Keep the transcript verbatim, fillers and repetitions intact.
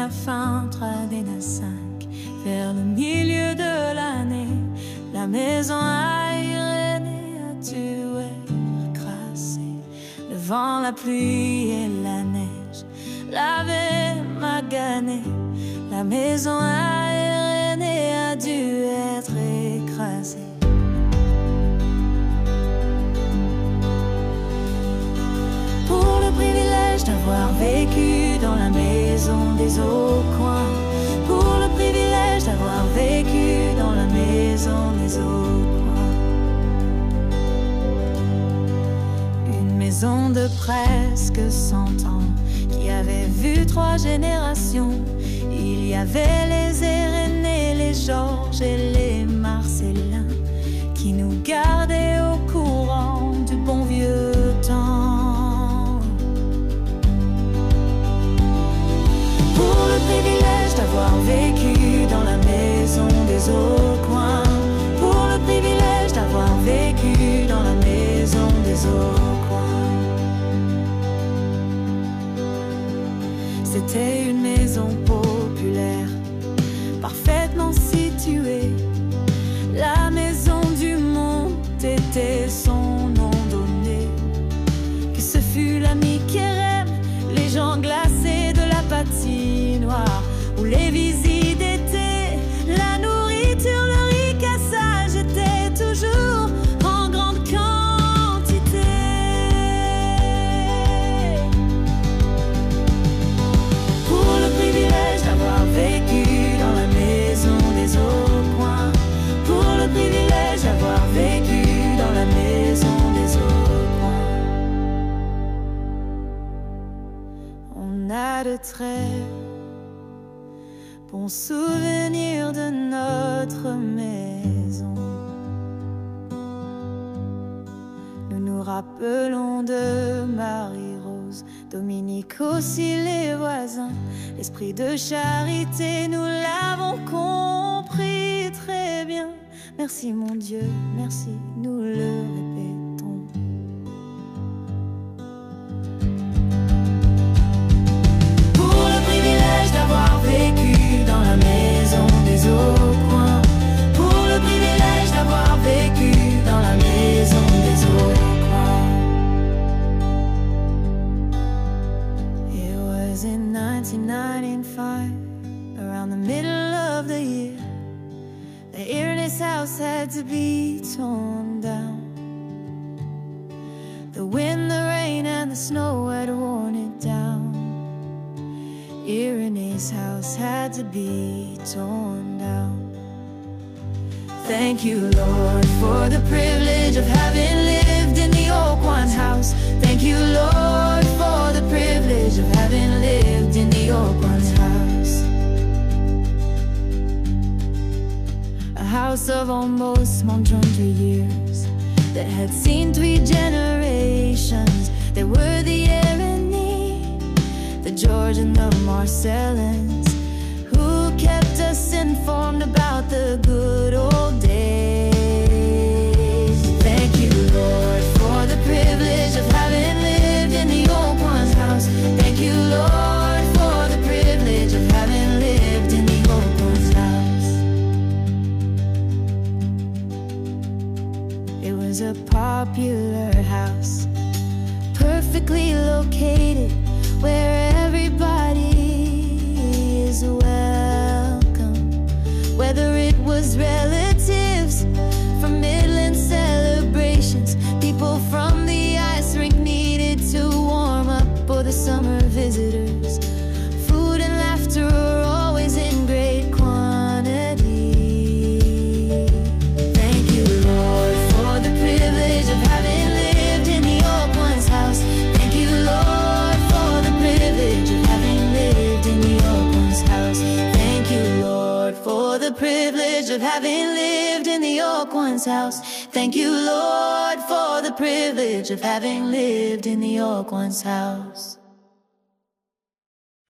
la fin Tradena cinq, vers le milieu de l'année, la maison à Irénée a dû être crassée. Le vent, la pluie et la neige l'avaient maganée. La maison à Irénée a dû être écrasée. Pour le privilège d'avoir vécu dans la maison des Aucoins, pour le privilège d'avoir vécu dans la maison des Aucoins, une maison de presque cent ans qui avait vu trois générations. Il y avait les Irénée, les Georges et les Marcellins qui nous gardaient au courant du bon vieux temps. Pour le privilège d'avoir vécu dans la maison des Aucoins, pour le privilège d'avoir vécu dans la maison des Aucoins. C'était une maison populaire, parfaitement située. La maison du monde était son nom donné. Que ce fut l'ami Kérem, les gens glacés de la patinoire, ou les visites d'été, la nourriture, le ricassage était toujours en grande quantité. Pour le privilège d'avoir vécu dans la maison des Aucoins, pour le privilège d'avoir vécu dans la maison des Aucoins, on a de très bons souvenirs de notre maison. Nous nous rappelons de Marie-Rose, Dominique aussi les voisins. L'esprit de charité, nous l'avons compris très bien. Merci mon Dieu, merci, nous le répétons. Pour le privilège d'avoir vécu dans la maison des Aucoins, pour le privilège d'avoir vécu dans la maison des Aucoins. It was in nineteen ninety-five, around the middle of the year, the Irénée's house had to be torn down. The wind, the rain, and the snow had worn it down. Irénée's house had to be torn down. Thank you, Lord, for the privilege of having lived in the Aucoins house. Thank you, Lord, for the privilege of having lived in the Aucoins house. A house of almost one hundred years that had seen three generations. There were the Irénée, the George and the Marcellins, who kept us informed about the good old days. Thank you, Lord, for the privilege of having lived in the Aucoins house. Thank you, Lord, for the privilege of having lived in the Aucoins house. It was a popular house, perfectly located, where everybody is welcome. Whether it was relatives from Midland celebrations, people from the ice rink needed to warm up, or the summer visitors, food and laughter are always in great quantity. Thank you, Lord, for the privilege of having lived in the Aucoins house. Thank you, Lord, for the privilege of having lived in the Aucoins house. Thank you, Lord, for the privilege of having lived in the Aucoins house. Thank you, Lord, for the privilege of having lived in the Aucoins house.